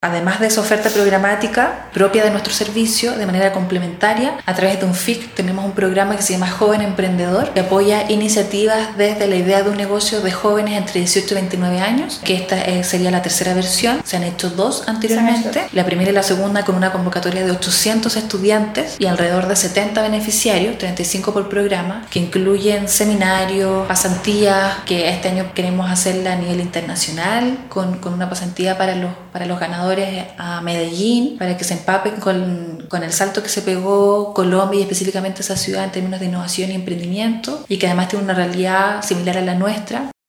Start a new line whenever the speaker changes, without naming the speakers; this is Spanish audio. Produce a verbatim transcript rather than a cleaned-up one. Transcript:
Además de esa oferta programática propia de nuestro servicio, de manera complementaria, a través de un F I C tenemos un programa que se llama Joven Emprendedor, que apoya iniciativas desde la idea de un negocio de jóvenes entre dieciocho y veintinueve años, que esta eh, sería la tercera versión. Se han hecho dos anteriormente, la primera y la segunda con una convocatoria de ochocientos estudiantes y alrededor de setenta beneficiarios, treinta y cinco por programa, que incluyen seminarios, pasantías, que este año queremos hacerla a nivel internacional, con, con una pasantía para los, para los ganadores a Medellín, para que se empapen con, con el salto que se pegó Colombia y específicamente esa ciudad en términos de innovación y emprendimiento, y que además tiene una realidad similar a la nuestra.